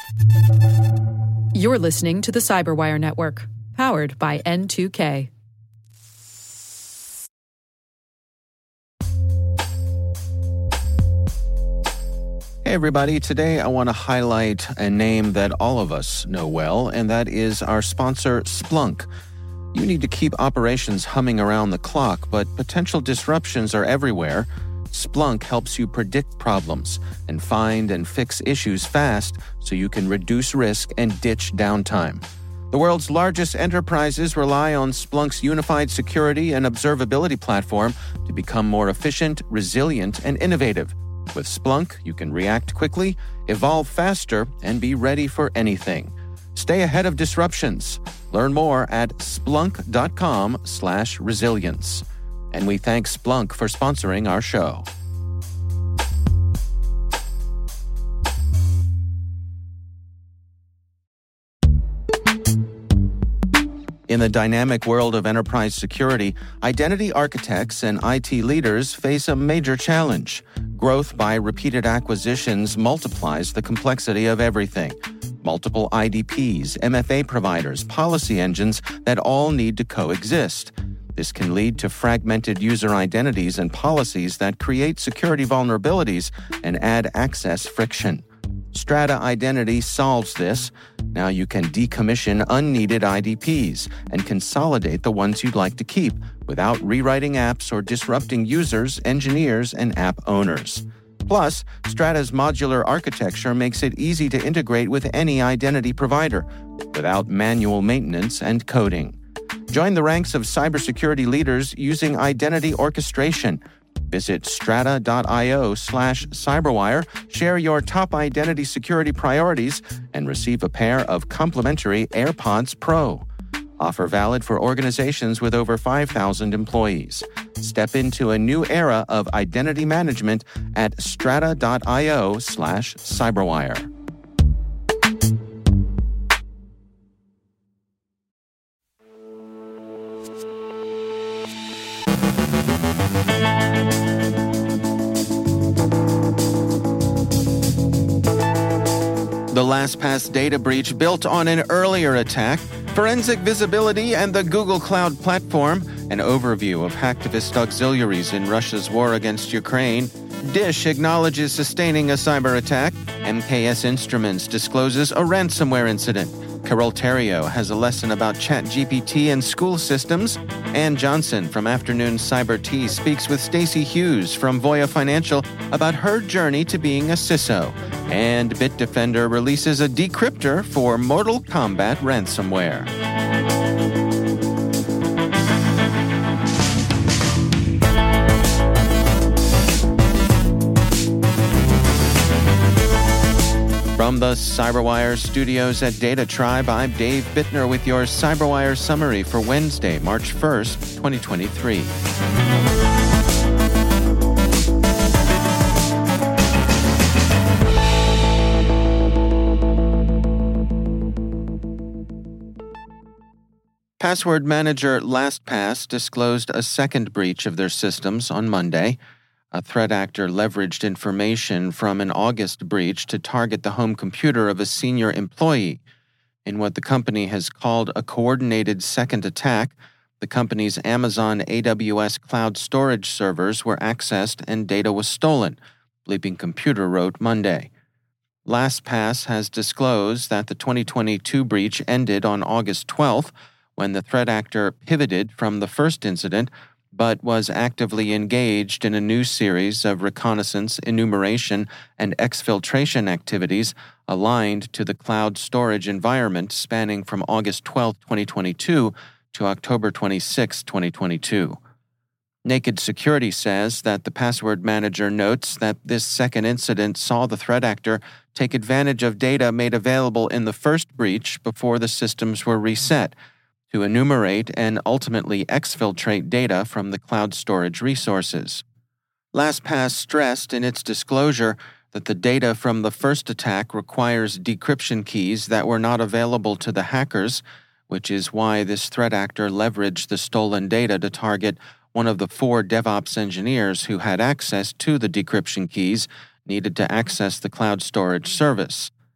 You're listening to the Cyberwire Network, powered by N2K. Hey everybody, today I want to highlight a name that all of us know well, and that is our sponsor, Splunk. You need to keep operations humming around the clock, but potential disruptions are everywhere. Splunk helps you predict problems and find and fix issues fast so you can reduce risk and ditch downtime. The world's largest enterprises rely on Splunk's unified security and observability platform to become more efficient, resilient, and innovative. With Splunk, you can react quickly, evolve faster, and be ready for anything. Stay ahead of disruptions. Learn more at splunk.com/resilience. And we thank Splunk for sponsoring our show. In the dynamic world of enterprise security, identity architects and IT leaders face a major challenge. Growth by repeated acquisitions multiplies the complexity of everything. Multiple IDPs, MFA providers, policy engines that all need to coexist. This can lead to fragmented user identities and policies that create security vulnerabilities and add access friction. Strata Identity solves this. Now you can decommission unneeded IDPs and consolidate the ones you'd like to keep without rewriting apps or disrupting users, engineers, and app owners. Plus, Strata's modular architecture makes it easy to integrate with any identity provider without manual maintenance and coding. Join the ranks of cybersecurity leaders using identity orchestration. Visit strata.io/cyberwire, share your top identity security priorities, and receive a pair of complimentary AirPods Pro. Offer valid for organizations with over 5,000 employees. Step into a new era of identity management at strata.io/cyberwire. The LastPass data breach built on an earlier attack, forensic visibility and the Google Cloud Platform, an overview of hacktivist auxiliaries in Russia's war against Ukraine. Dish acknowledges sustaining a cyber attack. MKS Instruments discloses a ransomware incident. Carol Theriault has a lesson about ChatGPT and school systems. Ann Johnson from Afternoon Cyber Tea speaks with Stacey Hughes from Voya Financial about her journey to being a CISO. And Bitdefender releases a decryptor for Mortal Kombat ransomware. From the Cyberwire studios at Data Tribe, I'm Dave Bittner with your Cyberwire summary for Wednesday, March 1st, 2023. Password manager LastPass disclosed a second breach of their systems on Monday. A threat actor leveraged information from an August breach to target the home computer of a senior employee. In what the company has called a coordinated second attack, the company's Amazon AWS cloud storage servers were accessed and data was stolen, Bleeping Computer wrote Monday. LastPass has disclosed that the 2022 breach ended on August 12th, when the threat actor pivoted from the first incident but was actively engaged in a new series of reconnaissance, enumeration, and exfiltration activities aligned to the cloud storage environment spanning from August 12, 2022 to October 26, 2022. Naked Security says that the password manager notes that this second incident saw the threat actor take advantage of data made available in the first breach before the systems were reset, to enumerate and ultimately exfiltrate data from the cloud storage resources. LastPass stressed in its disclosure that the data from the first attack requires decryption keys that were not available to the hackers, which is why this threat actor leveraged the stolen data to target one of the 4 DevOps engineers who had access to the decryption keys needed to access the cloud storage service.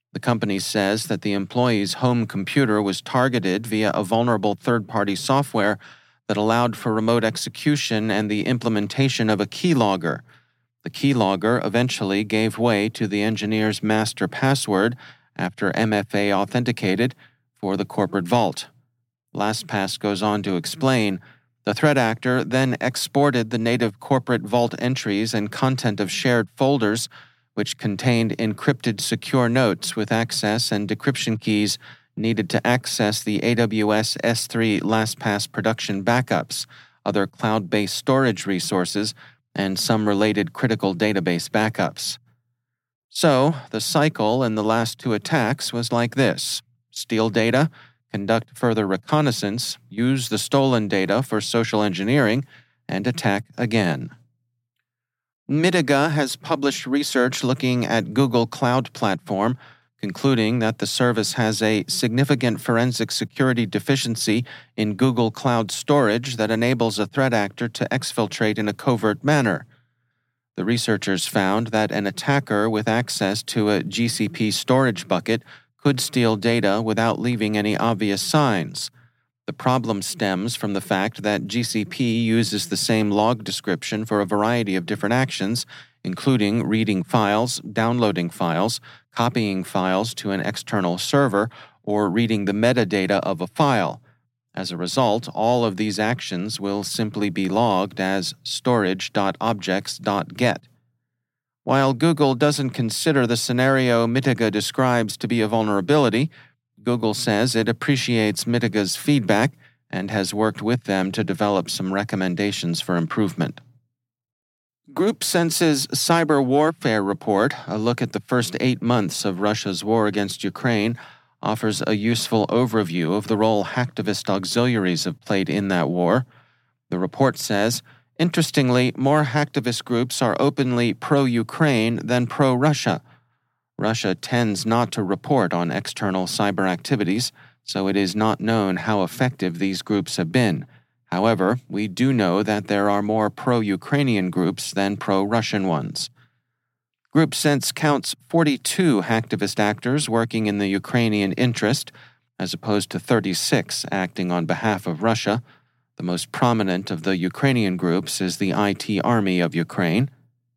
The company says that the employee's home computer was targeted via a vulnerable third-party software that allowed for remote execution and the implementation of a keylogger. The keylogger eventually gave way to the engineer's master password after MFA authenticated for the corporate vault. LastPass goes on to explain, the threat actor then exported the native corporate vault entries and content of shared folders, which contained encrypted secure notes with access and decryption keys needed to access the AWS S3 LastPass production backups, other cloud-based storage resources, and some related critical database backups. So, the cycle in the last two attacks was like this: steal data, conduct further reconnaissance, use the stolen data for social engineering, and attack again. Mitiga has published research looking at Google Cloud Platform, concluding that the service has a significant forensic security deficiency in Google Cloud storage that enables a threat actor to exfiltrate in a covert manner. The researchers found that an attacker with access to a GCP storage bucket could steal data without leaving any obvious signs. The problem stems from the fact that GCP uses the same log description for a variety of different actions, including reading files, downloading files, copying files to an external server, or reading the metadata of a file. As a result, all of these actions will simply be logged as storage.objects.get. While Google doesn't consider the scenario Mitiga describes to be a vulnerability, Google says it appreciates Mitiga's feedback and has worked with them to develop some recommendations for improvement. GroupSense's Cyber Warfare Report, a look at the first 8 months of Russia's war against Ukraine, offers a useful overview of the role hacktivist auxiliaries have played in that war. The report says, interestingly, more hacktivist groups are openly pro-Ukraine than pro-Russia. Russia tends not to report on external cyber activities, so it is not known how effective these groups have been. However, we do know that there are more pro-Ukrainian groups than pro-Russian ones. GroupSense counts 42 hacktivist actors working in the Ukrainian interest, as opposed to 36 acting on behalf of Russia. The most prominent of the Ukrainian groups is the IT Army of Ukraine.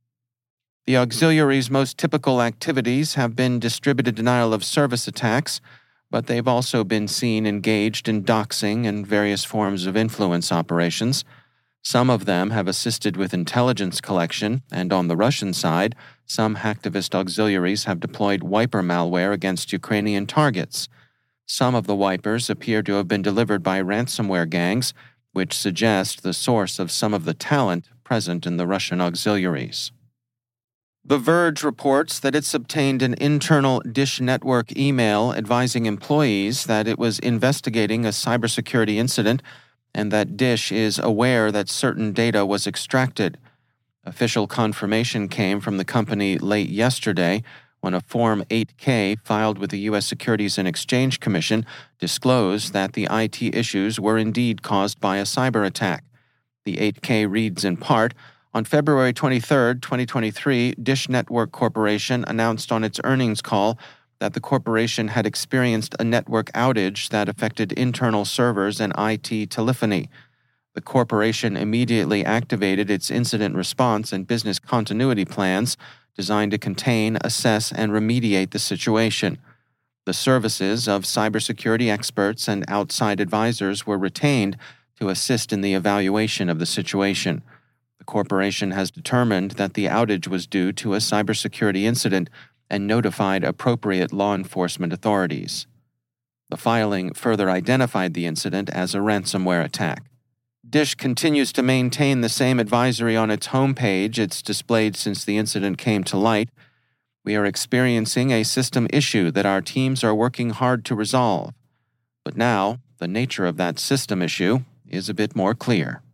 The auxiliaries' most typical activities have been distributed denial of service attacks, but they've also been seen engaged in doxing and various forms of influence operations. Some of them have assisted with intelligence collection, and on the Russian side, some hacktivist auxiliaries have deployed wiper malware against Ukrainian targets. Some of the wipers appear to have been delivered by ransomware gangs, which suggest the source of some of the talent present in the Russian auxiliaries. The Verge reports that it's obtained an internal Dish Network email advising employees that it was investigating a cybersecurity incident and that Dish is aware that certain data was extracted. Official confirmation came from the company late yesterday when a Form 8K filed with the U.S. Securities and Exchange Commission disclosed that the IT issues were indeed caused by a cyber attack. The 8K reads in part, on February 23, 2023, Dish Network Corporation announced on its earnings call that the corporation had experienced a network outage that affected internal servers and IT telephony. The corporation immediately activated its incident response and business continuity plans designed to contain, assess, and remediate the situation. The services of cybersecurity experts and outside advisors were retained to assist in the evaluation of the situation. The corporation has determined that the outage was due to a cybersecurity incident and notified appropriate law enforcement authorities. The filing further identified the incident as a ransomware attack. Dish continues to maintain the same advisory on its homepage it's displayed since the incident came to light. We are experiencing a system issue that our teams are working hard to resolve. But now, the nature of that system issue is a bit more clear.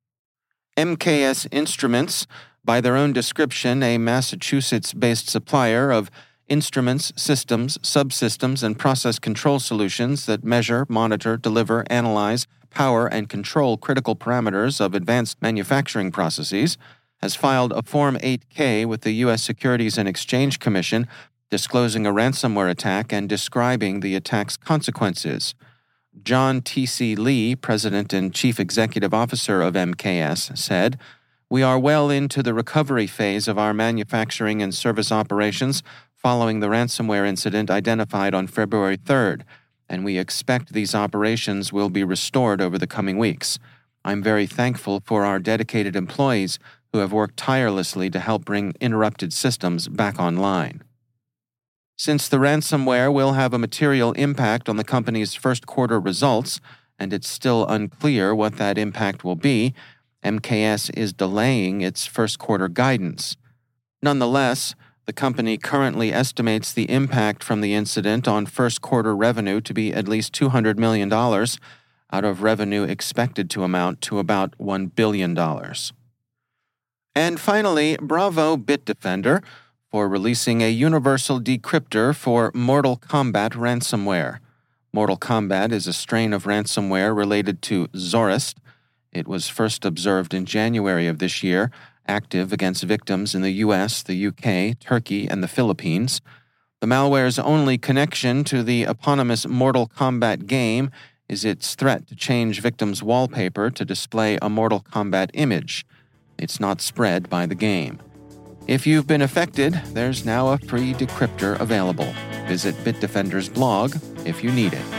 MKS Instruments, by their own description, a Massachusetts-based supplier of instruments, systems, subsystems, and process control solutions that measure, monitor, deliver, analyze, power, and control critical parameters of advanced manufacturing processes, has filed a Form 8K with the U.S. Securities and Exchange Commission disclosing a ransomware attack and describing the attack's consequences. John T.C. Lee, President and Chief Executive Officer of MKS, said, "We are well into the recovery phase of our manufacturing and service operations following the ransomware incident identified on February 3rd, and we expect these operations will be restored over the coming weeks. I'm very thankful for our dedicated employees who have worked tirelessly to help bring interrupted systems back online." Since the ransomware will have a material impact on the company's first quarter results, and it's still unclear what that impact will be, MKS is delaying its first quarter guidance. Nonetheless, the company currently estimates the impact from the incident on first quarter revenue to be at least $200 million, out of revenue expected to amount to about $1 billion. And finally, bravo Bitdefender for releasing a universal decryptor for Mortal Kombat ransomware. Mortal Kombat is a strain of ransomware related to Zorist. It was first observed in January of this year, active against victims in the U.S., the UK, Turkey, and the Philippines. The malware's only connection to the eponymous Mortal Kombat game is its threat to change victims' wallpaper to display a Mortal Kombat image. It's not spread by the game. If you've been affected, there's now a free decryptor available. Visit Bitdefender's blog if you need it.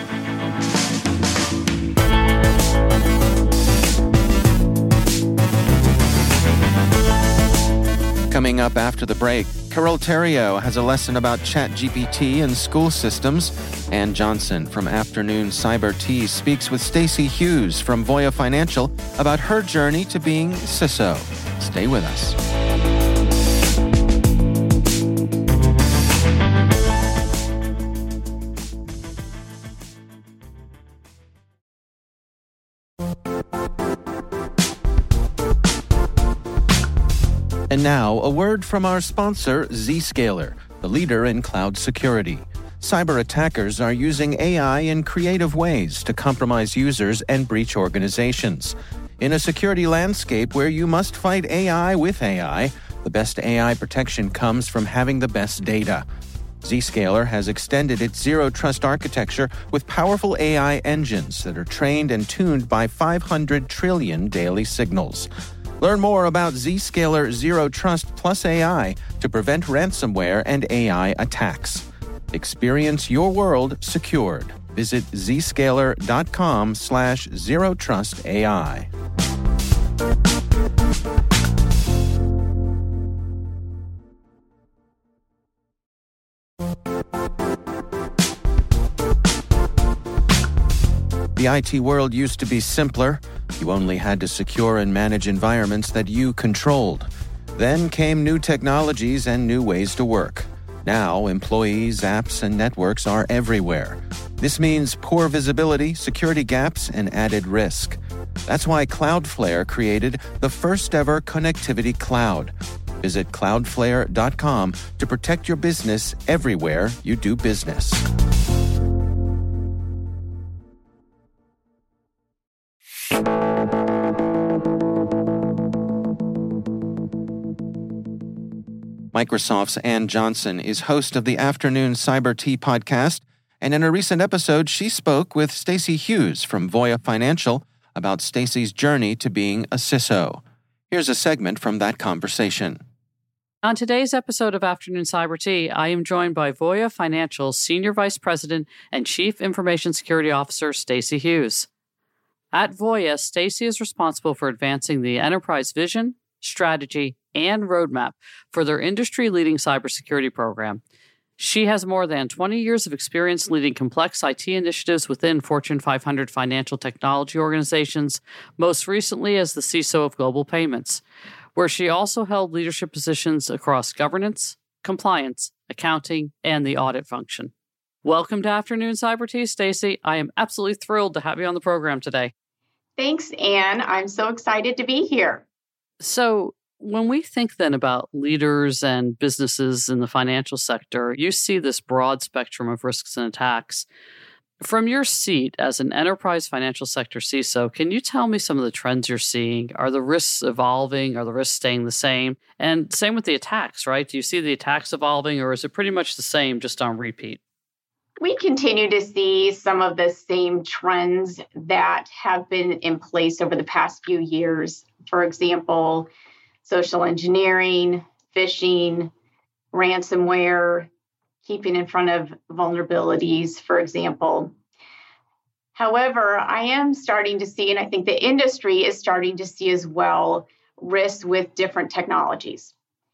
Coming up after the break, Carol Theriault has a lesson about ChatGPT and school systems. Ann Johnson from Afternoon Cyber Tea speaks with Stacey Hughes from Voya Financial about her journey to being CISO. Stay with us. And now, a word from our sponsor, Zscaler, the leader in cloud security. Cyber attackers are using AI in creative ways to compromise users and breach organizations. In a security landscape where you must fight AI with AI, the best AI protection comes from having the best data. Zscaler has extended its zero-trust architecture with powerful AI engines that are trained and tuned by 500 trillion daily signals. Learn more about Zscaler Zero Trust Plus AI to prevent ransomware and AI attacks. Experience your world secured. Visit zscaler.com/zerotrustai. The IT world used to be simpler. You only had to secure and manage environments that you controlled. Then came new technologies and new ways to work. Now, employees, apps, and networks are everywhere. This means poor visibility, security gaps, and added risk. That's why Cloudflare created the first-ever connectivity cloud. Visit cloudflare.com to protect your business everywhere you do business. Microsoft's Ann Johnson is host of the Afternoon Cyber Tea podcast, and in a recent episode, she spoke with Stacey Hughes from Voya Financial about Stacey's journey to being a CISO. Here's a segment from that conversation. On today's episode of Afternoon Cyber Tea, I am joined by Voya Financial's Senior Vice President and Chief Information Security Officer, Stacey Hughes. At Voya, Stacey is responsible for advancing the enterprise vision, strategy, and roadmap for their industry-leading cybersecurity program. She has more than 20 years of experience leading complex IT initiatives within Fortune 500 financial technology organizations, most recently as the CISO of Global Payments, where she also held leadership positions across governance, compliance, accounting, and the audit function. Welcome to Afternoon Cyber Tea, Stacey. I am absolutely thrilled to have you on the program today. Thanks, Anne. I'm so excited to be here. So, when we think then about leaders and businesses in the financial sector, you see this broad spectrum of risks and attacks. From your seat as an enterprise financial sector CISO, can you tell me some of the trends you're seeing? Are the risks evolving? Are the risks staying the same? And same with the attacks, right? Do you see the attacks evolving, or is it pretty much the same, just on repeat? We continue to see some of the same trends that have been in place over the past few years. For example, social engineering, phishing, ransomware, keeping in front of vulnerabilities, for example. However, I am starting to see, and I think the industry is starting to see as well, risks with different technologies.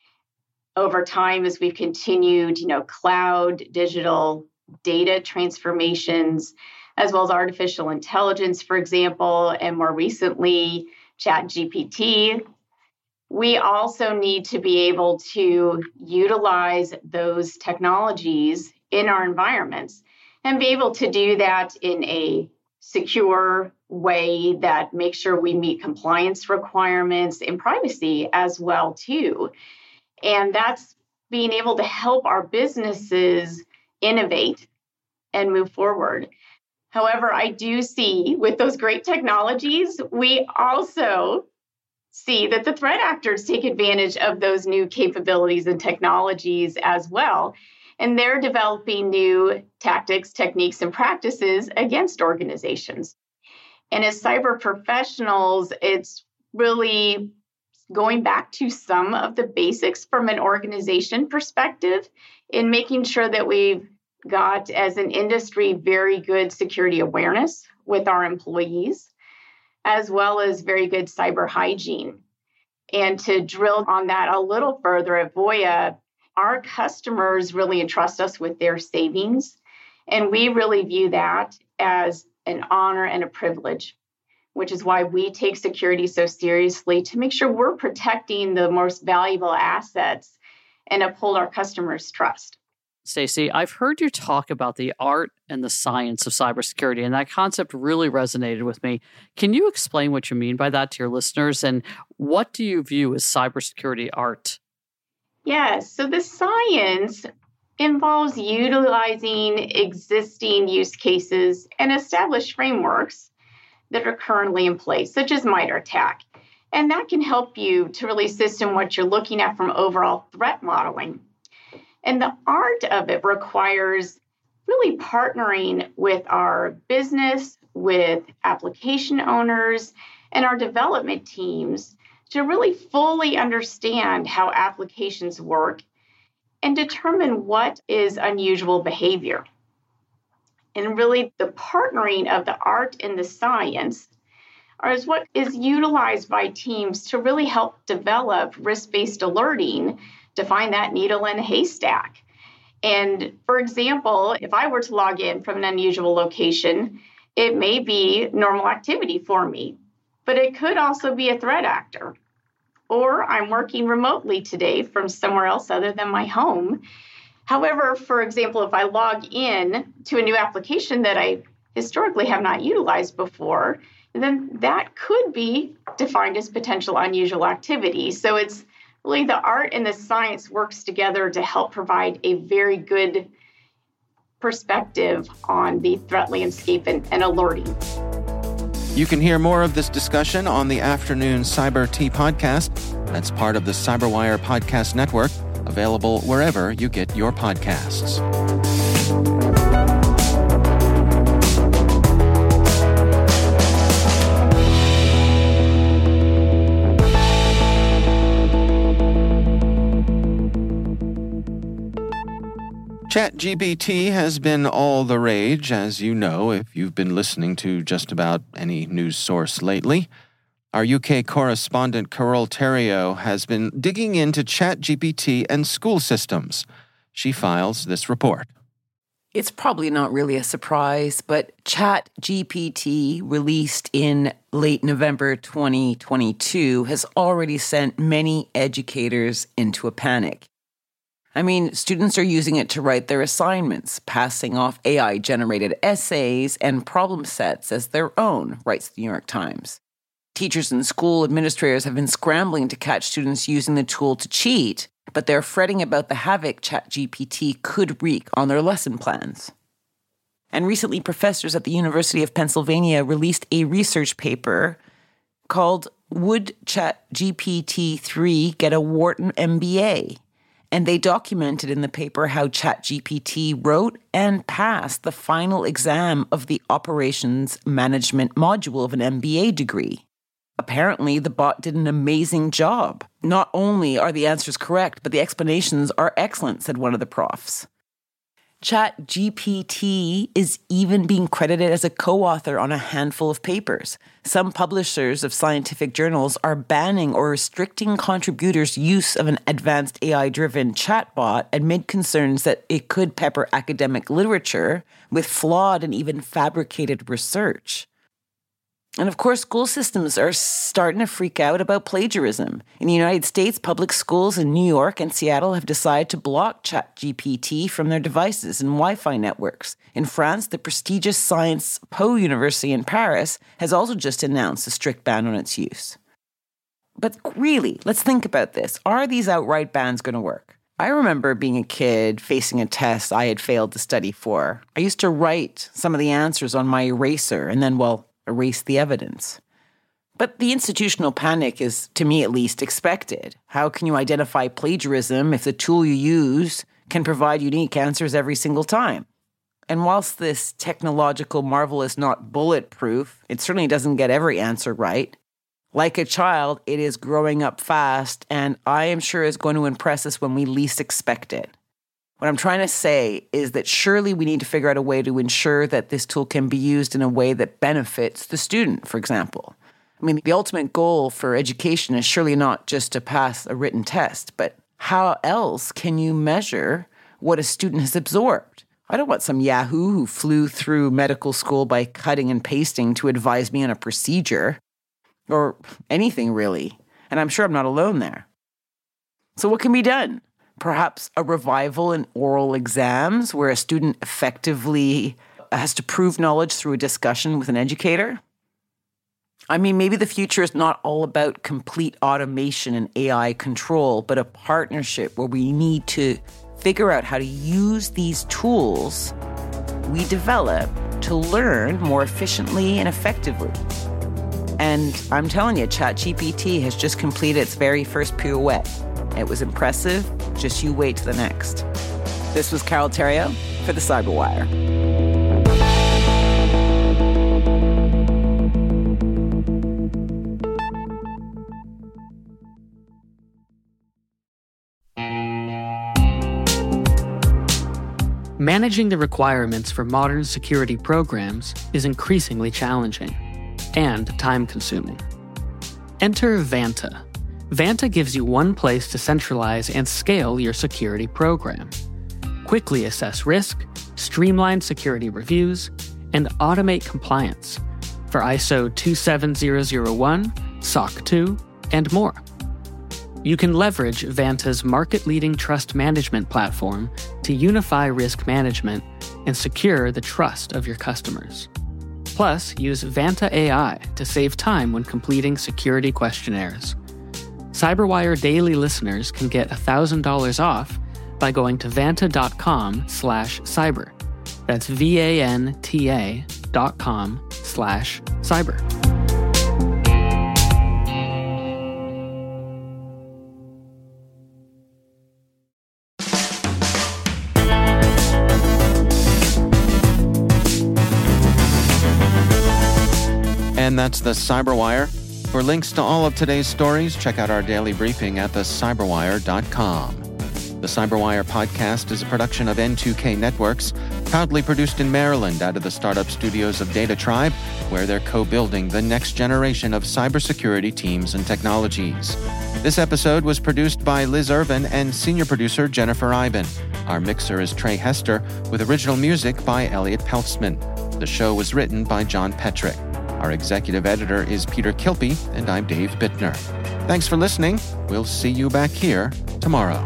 Over time, as we've continued, cloud, digital, data transformations, as well as artificial intelligence, for example, and more recently, ChatGPT, we also need to be able to utilize those technologies in our environments and be able to do that in a secure way that makes sure we meet compliance requirements and privacy as well, too. And that's being able to help our businesses innovate and move forward. However, I do see with those great technologies, we also see that the threat actors take advantage of those new capabilities and technologies as well. And they're developing new tactics, techniques, and practices against organizations. And as cyber professionals, it's really going back to some of the basics from an organization perspective in making sure that we've got, as an industry, very good security awareness with our employees, as well as very good cyber hygiene. And to drill on that a little further at Voya, our customers really entrust us with their savings, and we really view that as an honor and a privilege, which is why we take security so seriously, to make sure we're protecting the most valuable assets and uphold our customers' trust. Stacey, I've heard you talk about the art and the science of cybersecurity, and that concept really resonated with me. Can you explain what you mean by that to your listeners, and what do you view as cybersecurity art? Yes, so the science involves utilizing existing use cases and established frameworks that are currently in place, such as MITRE ATT&CK. And that can help you to really assist in what you're looking at from overall threat modeling. And the art of it requires really partnering with our business, with application owners, and our development teams to really fully understand how applications work and determine what is unusual behavior. And really, the partnering of the art and the science is what is utilized by teams to really help develop risk-based alerting to find that needle in a haystack. And for example, if I were to log in from an unusual location, it may be normal activity for me, but it could also be a threat actor. Or I'm working remotely today from somewhere else other than my home. However, for example, if I log in to a new application that I historically have not utilized before, then that could be defined as potential unusual activity. So it's really the art and the science works together to help provide a very good perspective on the threat landscape and alerting. You can hear more of this discussion on the Afternoon Cyber Tea podcast. That's part of the CyberWire Podcast Network, available wherever you get your podcasts. ChatGPT has been all the rage, as you know, if you've been listening to just about any news source lately. Our UK correspondent Carole Theriault has been digging into ChatGPT and school systems. She files this report. It's probably not really a surprise, but ChatGPT, released in late November 2022, has already sent many educators into a panic. I mean, students are using it to write their assignments, passing off AI-generated essays and problem sets as their own, writes the New York Times. Teachers and school administrators have been scrambling to catch students using the tool to cheat, but they're fretting about the havoc ChatGPT could wreak on their lesson plans. And recently, professors at the University of Pennsylvania released a research paper called Would ChatGPT-3 Get a Wharton MBA? And they documented in the paper how ChatGPT wrote and passed the final exam of the operations management module of an MBA degree. Apparently, the bot did an amazing job. Not only are the answers correct, but the explanations are excellent, said one of the profs. ChatGPT is even being credited as a co-author on a handful of papers. Some publishers of scientific journals are banning or restricting contributors' use of an advanced AI-driven chatbot amid concerns that it could pepper academic literature with flawed and even fabricated research. And of course, school systems are starting to freak out about plagiarism. In the United States, public schools in New York and Seattle have decided to block ChatGPT from their devices and Wi-Fi networks. In France, the prestigious Sciences Po University in Paris has also just announced a strict ban on its use. But really, let's think about this. Are these outright bans going to work? I remember being a kid facing a test I had failed to study for. I used to write some of the answers on my eraser and then, erase the evidence. But the institutional panic is, to me at least, expected. How can you identify plagiarism if the tool you use can provide unique answers every single time? And whilst this technological marvel is not bulletproof, it certainly doesn't get every answer right. Like a child, it is growing up fast, and I am sure is going to impress us when we least expect it. What I'm trying to say is that surely we need to figure out a way to ensure that this tool can be used in a way that benefits the student, for example. I mean, the ultimate goal for education is surely not just to pass a written test, but how else can you measure what a student has absorbed? I don't want some yahoo who flew through medical school by cutting and pasting to advise me on a procedure, or anything really. And I'm sure I'm not alone there. So what can be done? Perhaps a revival in oral exams where a student effectively has to prove knowledge through a discussion with an educator? I mean, maybe the future is not all about complete automation and AI control, but a partnership where we need to figure out how to use these tools we develop to learn more efficiently and effectively. And I'm telling you, ChatGPT has just completed its very first pirouette. It was impressive. Just you wait to the next. This was Carol Theriault for the Cyberwire. Managing the requirements for modern security programs is increasingly challenging and time-consuming. Enter Vanta. Vanta gives you one place to centralize and scale your security program. Quickly assess risk, streamline security reviews, and automate compliance for ISO 27001, SOC 2, and more. You can leverage Vanta's market-leading trust management platform to unify risk management and secure the trust of your customers. Plus, use Vanta AI to save time when completing security questionnaires. Cyberwire Daily listeners can get $1,000 off by going to vanta.com/cyber. That's VANTA.com/cyber. And that's the Cyberwire. For links to all of today's stories, check out our daily briefing at thecyberwire.com. The Cyberwire podcast is a production of N2K Networks, proudly produced in Maryland out of the startup studios of Data Tribe, where they're co-building the next generation of cybersecurity teams and technologies. This episode was produced by Liz Irvin and senior producer Jennifer Iben. Our mixer is Trey Hester, with original music by Elliot Peltzman. The show was written by John Petrick. Our executive editor is Peter Kilpie, and I'm Dave Bittner. Thanks for listening. We'll see you back here tomorrow.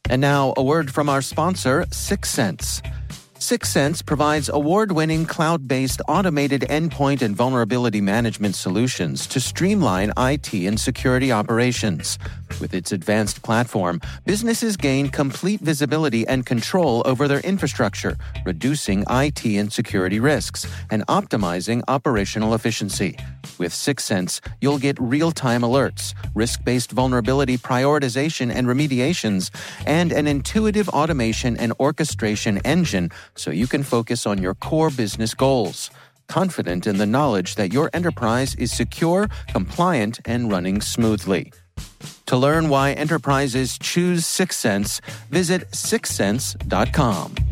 And now, a word from our sponsor, Syxsense. Syxsense provides award-winning cloud-based automated endpoint and vulnerability management solutions to streamline IT and security operations. With its advanced platform, businesses gain complete visibility and control over their infrastructure, reducing IT and security risks and optimizing operational efficiency. With Syxsense, you'll get real-time alerts, risk-based vulnerability prioritization and remediations, and an intuitive automation and orchestration engine so you can focus on your core business goals, confident in the knowledge that your enterprise is secure, compliant, and running smoothly. To learn why enterprises choose Syxsense, visit syxsense.com.